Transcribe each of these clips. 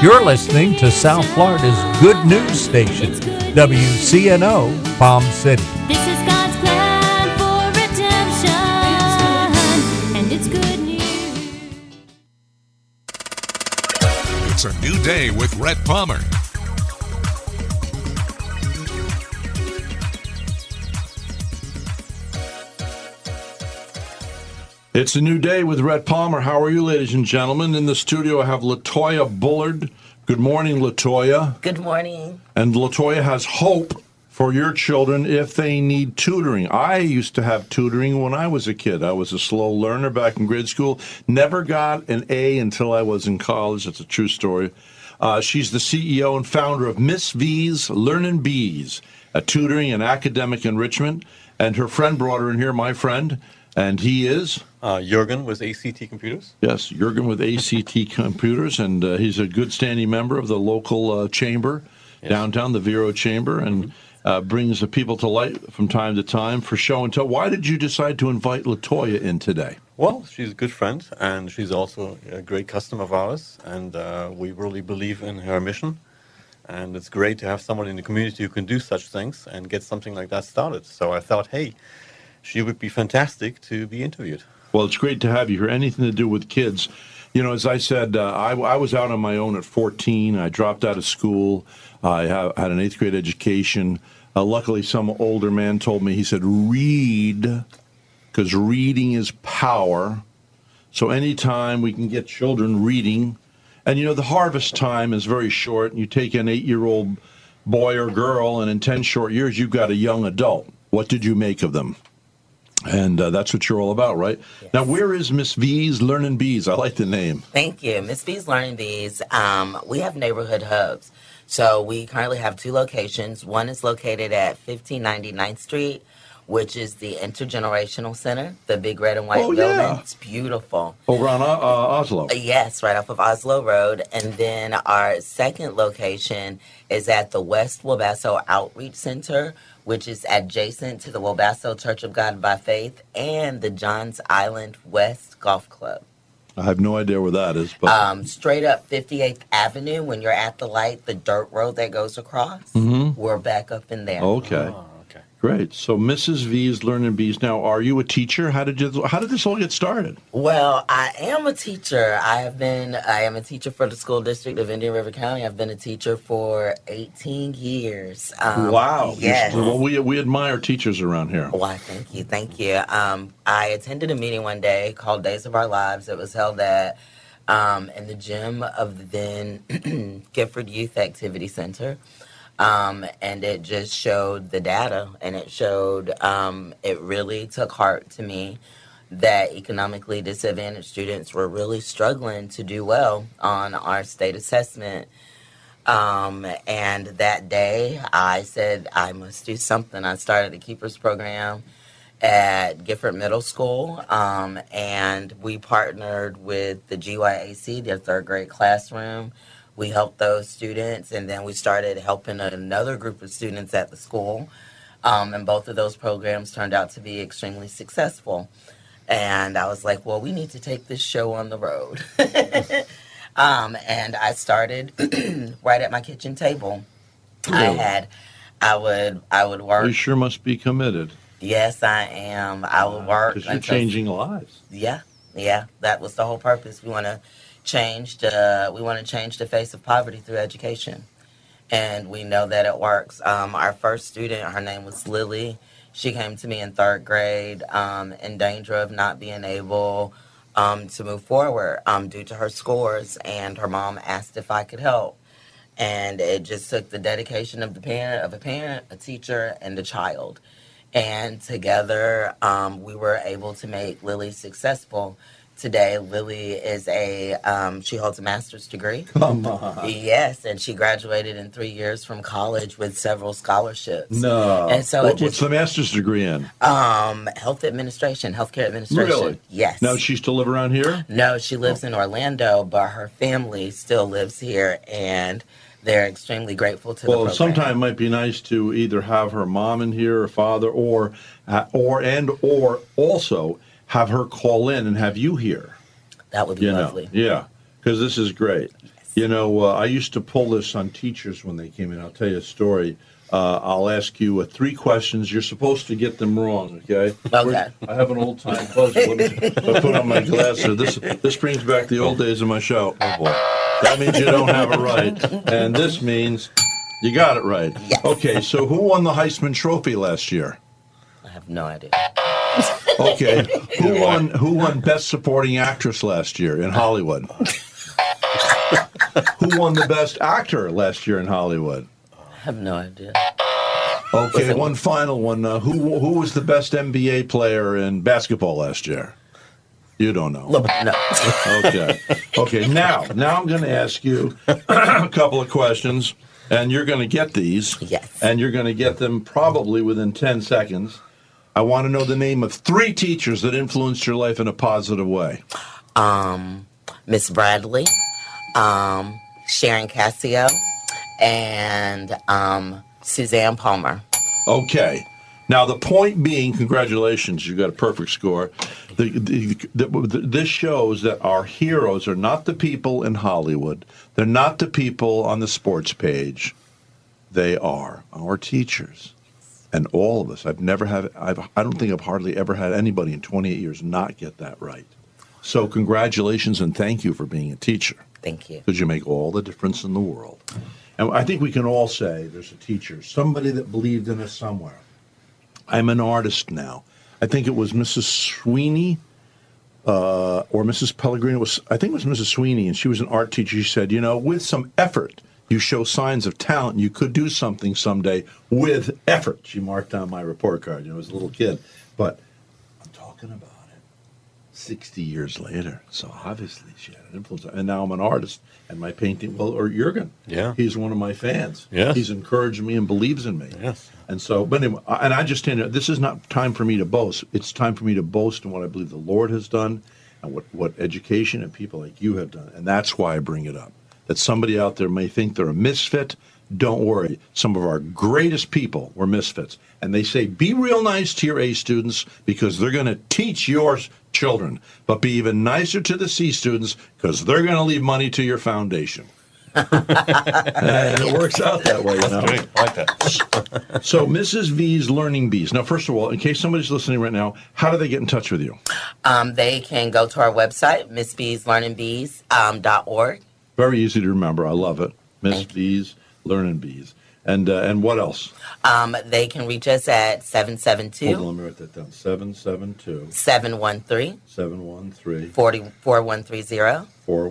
You're listening to South Florida's good news station, WCNO Palm City. This is God's plan for redemption, and it's good news. It's a new day with Rhett Palmer. It's a new day with Rhett Palmer. How are you, ladies and gentlemen? In the studio, I have Latoya Bullard. Good morning, Latoya. Good morning. And Latoya has hope for your children if they need tutoring. I used to have tutoring when I was a kid. I was a slow learner back in grade school. Never got an A until I was in college. That's a true story. She's the CEO and founder of Miss V's Learning Bees, a tutoring and academic enrichment. And her friend brought her in here, my friend, and he is... Jurgen with ACT Computers. Yes, Jurgen with ACT Computers, and he's a good standing member of the local chamber downtown, the Vero Chamber, and brings the people to light from time to time for show and tell. Why did you decide to invite Latoya in today? Well, she's a good friend, and she's also a great customer of ours, and we really believe in her mission. And it's great to have someone in the community who can do such things and get something like that started. So I thought, hey, she would be fantastic to be interviewed. Well, it's great to have you here. Anything to do with kids. You know, as I said, I was out on my own at 14. I dropped out of school. I had an 8th grade education. Luckily, some older man told me, he said, read, because reading is power. So anytime we can get children reading, and, you know, the harvest time is very short. And you take an 8-year-old boy or girl, and in 10 short years, you've got a young adult. What did you make of them? And that's what you're all about, right? Yes. Now, where is Miss V's Learning Bees? I like the name. Thank you. Miss V's Learning Bees, we have neighborhood hubs. So we currently have 2 locations. One is located at 1590 9th Street, which is the Intergenerational Center, the big red and white building. Yeah. It's beautiful. Over on Oslo. Yes, right off of Oslo Road. And then our second location is at the West Wabasso Outreach Center, which is adjacent to the Wabasso Church of God by Faith and the Johns Island West Golf Club. I have no idea where that is. But straight up 58th Avenue, when you're at the light, the dirt road that goes across, we're back up in there. Okay. Oh, okay. Great. So Mrs. V's Learning Bees. Now, are you a teacher? How did this all get started? Well, I am a teacher. I am a teacher for the school district of Indian River County. I've been a teacher for 18 years. Wow. Yes. Well, we admire teachers around here. Why, thank you. I attended a meeting one day called Days of Our Lives. It was held at in the gym of the then Gifford Youth Activity Center. And it just showed the data, and it showed, it really took heart to me that economically disadvantaged students were really struggling to do well on our state assessment. And that day I said, I must do something. I started the Keepers program at Gifford Middle School, and we partnered with the GYAC, their 3rd grade classroom. We helped those students, and then we started helping another group of students at the school. And both of those programs turned out to be extremely successful. And I was like, well, we need to take this show on the road. And I started right at my kitchen table. Really? I would work. You sure must be committed. Yes, I am. I would work. Because you're changing lives. Yeah. That was the whole purpose. We want to change the face of poverty through education, and we know that it works. Our first student, her name was Lily. She came to me in 3rd grade, in danger of not being able to move forward due to her scores, and her mom asked if I could help. And it just took the dedication of a parent, a teacher, and a child. And together, we were able to make Lily successful. Today, Lily is she holds a master's degree. Come on. Yes, and she graduated in 3 years from college with several scholarships. No. And so what's the master's degree in? Healthcare administration. Really? Yes. Now, she still live around here? No, she lives in Orlando, but her family still lives here, and they're extremely grateful to the program. Well, sometime it might be nice to either have her mom in here or father, or also have her call in and have you here. That would be lovely. Yeah, because this is great. Yes. You know, I used to pull this on teachers when they came in. I'll tell you a story. I'll ask you 3 questions. You're supposed to get them wrong, okay? Okay. I have an old-time puzzle. Let me put on my glasses. This brings back the old days of my show. Oh, boy. That means you don't have it right. And this means you got it right. Yes. Okay, so who won the Heisman Trophy last year? I have no idea. Okay. Who won Best Supporting Actress last year in Hollywood? Who won the Best Actor last year in Hollywood? I have no idea. Okay, one final one. Who was the best NBA player in basketball last year? You don't know. No. Okay. Okay, now I'm going to ask you a couple of questions, and you're going to get these. Yes. And you're going to get them probably within 10 seconds. I want to know the name of 3 teachers that influenced your life in a positive way. Miss Bradley, Sharon Cassio, and Suzanne Palmer. Okay. Now, the point being, congratulations, you got a perfect score. This shows that our heroes are not the people in Hollywood. They're not the people on the sports page. They are our teachers. And all of us. I don't think I've hardly ever had anybody in 28 years not get that right. So congratulations and thank you for being a teacher. Thank you. Because you make all the difference in the world. And I think we can all say there's a teacher, somebody that believed in us somewhere. I'm an artist now. I think it was Mrs. Sweeney or Mrs. Pellegrino. I think it was Mrs. Sweeney, and she was an art teacher. She said, you know, with some effort, you show signs of talent. You could do something someday with effort. She marked down my report card, you know, as a little kid. But I'm talking about it 60 years later. So obviously she had an influence. And now I'm an artist. And my painting, or Jürgen, he's one of my fans. Yes. He's encouraged me and believes in me. Yes. And so, but anyway, and I just, this is not time for me to boast. It's time for me to boast in what I believe the Lord has done and what education and people like you have done. And that's why I bring it up. That somebody out there may think they're a misfit. Don't worry. Some of our greatest people were misfits. And they say, be real nice to your A students because they're going to teach your children. But be even nicer to the C students because they're going to leave money to your foundation. And it works out that way, you know. Great. I like that. So, Mrs. V's Learning Bees. Now, first of all, in case somebody's listening right now, how do they get in touch with you? They can go to our website, MissBeesLearningBees.org. Very easy to remember. I love it. Miss Bees Learning Bees. And what else? They can reach us at 772. Hold on, let me write that down. 772 713 713 4130.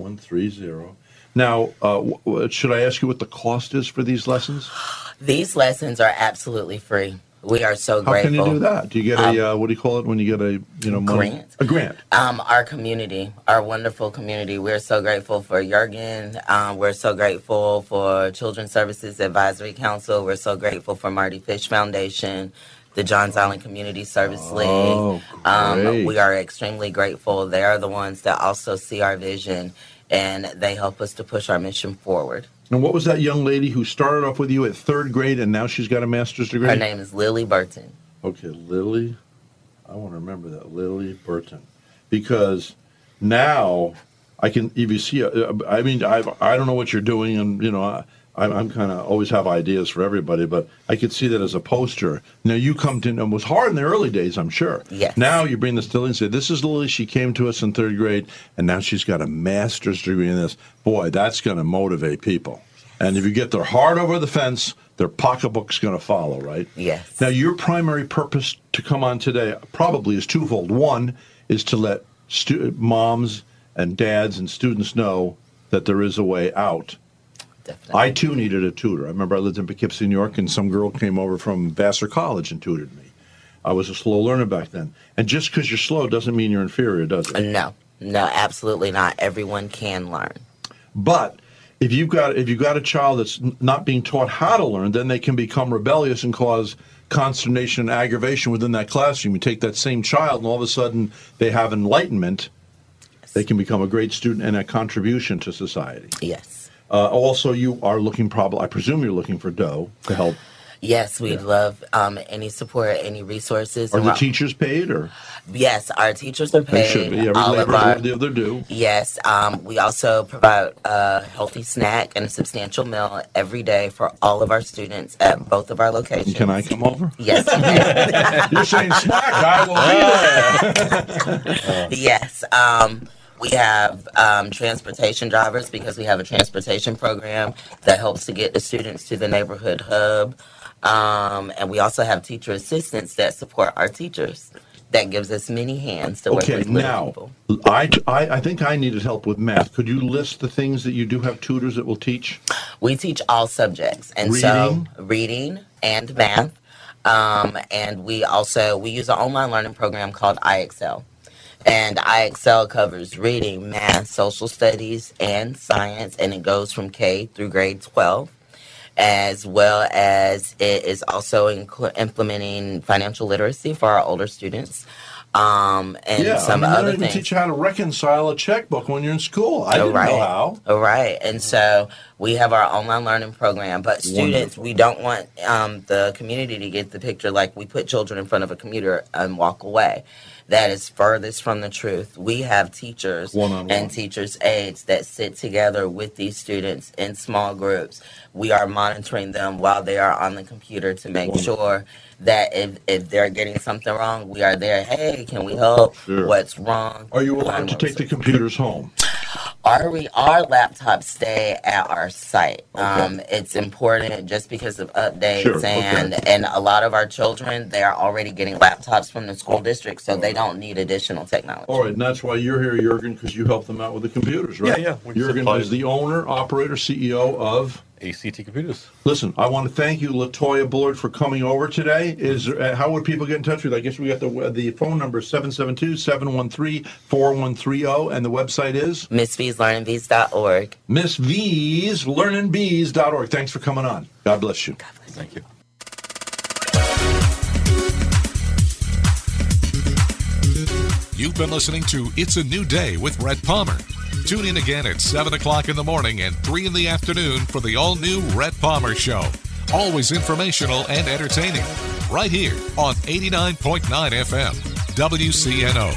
4130. Now, should I ask you what the cost is for these lessons? These lessons are absolutely free. We are so How grateful. can you do that? Do you get a what do you call it when you get a money? Grant. A grant. Our community, our wonderful community. We're so grateful for Jürgen. We're so grateful for Children's Services Advisory Council. We're so grateful for Marty Fish Foundation, the Johns Island Community Service League. Great. We are extremely grateful. They are the ones that also see our vision, and they help us to push our mission forward. And what was that young lady who started off with you at 3rd grade and now she's got a master's degree? Her name is Lily Burton. Okay, Lily. I want to remember that, Lily Burton, because now I can. If you see, I mean, I don't know what you're doing, and I'm kind of always have ideas for everybody, but I could see that as a poster. Now you come to, and it was hard in the early days, I'm sure. Yes. Now you bring this to Lily and say, "This is Lily. She came to us in 3rd grade, and now she's got a master's degree in this." Boy, that's going to motivate people. And if you get their heart over the fence, their pocketbook's going to follow, right? Yes. Now, your primary purpose to come on today probably is twofold. One is to let moms and dads and students know that there is a way out. Definitely. I, too, needed a tutor. I remember I lived in Poughkeepsie, New York, and some girl came over from Vassar College and tutored me. I was a slow learner back then. And just because you're slow doesn't mean you're inferior, does it? No, absolutely not. Everyone can learn. But if you've got a child that's not being taught how to learn, then they can become rebellious and cause consternation and aggravation within that classroom. You take that same child, and all of a sudden they have enlightenment. Yes. They can become a great student and a contribution to society. Yes. Also, you are looking I presume you're looking for dough to help. Yes, we'd love any support, any resources. Are And the we're- teachers paid, or Yes, our teachers are they paid. should be? Every all of labor our worthy of their due. Yes, we also provide a healthy snack and a substantial meal every day for all of our students at both of our locations. Can I come over? Yes, you can. You're saying snack. I will be there. Yes. We have transportation drivers because we have a transportation program that helps to get the students to the neighborhood hub. And we also have teacher assistants that support our teachers. That gives us many hands to work Okay, with little now, people. I think I needed help with math. Could you list the things that you do have tutors that will teach? We teach all subjects, and so reading and math. And we use an online learning program called iExcel. And iExcel covers reading, math, social studies, and science, and it goes from K through grade 12, as well as it is also implementing financial literacy for our older students. And some they other don't even things. teach you how to reconcile a checkbook when you're in school. I didn't know how. Right. And so we have our online learning program, but students, we don't want the community to get the picture like we put children in front of a computer and walk away. That is furthest from the truth. We have teachers One-on-one. and teachers' aides that sit together with these students in small groups. We are monitoring them while they are on the computer to make sure that if they're getting something wrong, we are there. Hey, can we help? Sure. What's wrong? Are you allowed to take the computers home? Our laptops stay at our site. It's important just because of updates Sure, and a lot of our children, they are already getting laptops from the school district, so they don't need additional technology. All right, and that's why you're here, Jurgen, because you help them out with the computers, right? Yeah, we Jurgen supply- is the owner, operator, CEO of... ACT Computers. Listen, I want to thank you, Latoya Bullard, for coming over today. How would people get in touch with you? I guess we got the phone number 772-713-4130, and the website is MissV'sLearningV's.org. MissV'sLearningBees.org. Thanks for coming on. God bless you. Thank you. You've been listening to It's a New Day with Rhett Palmer. Tune in again at 7 o'clock in the morning and 3 in the afternoon for the all-new Rhett Palmer Show. Always informational and entertaining. Right here on 89.9 FM, WCNO.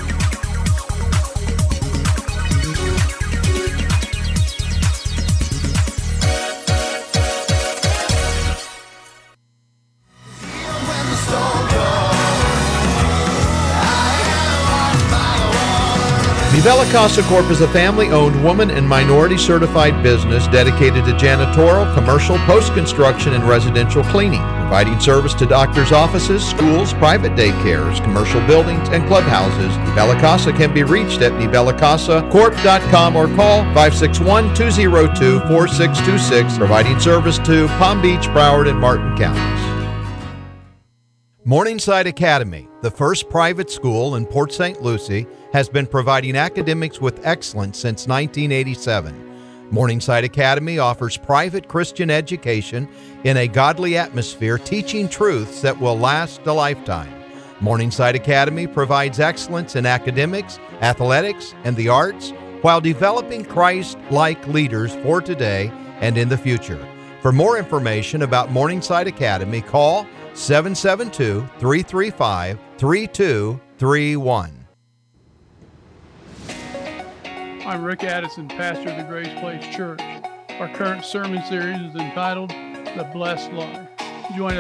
Nivella Casa Corp is a family-owned, woman and minority-certified business dedicated to janitorial, commercial, post-construction, and residential cleaning, providing service to doctors' offices, schools, private daycares, commercial buildings, and clubhouses. Nivella Casa can be reached at nivellacasacorp.com or call 561-202-4626, providing service to Palm Beach, Broward, and Martin counties. Morningside Academy, the first private school in Port St. Lucie, has been providing academics with excellence since 1987. Morningside Academy offers private Christian education in a godly atmosphere, teaching truths that will last a lifetime. Morningside Academy provides excellence in academics, athletics, and the arts while developing Christ-like leaders for today and in the future. For more information about Morningside Academy, call 772-335-3231. I'm Rick Addison, pastor of the Grace Place Church. Our current sermon series is entitled The Blessed Life. Join us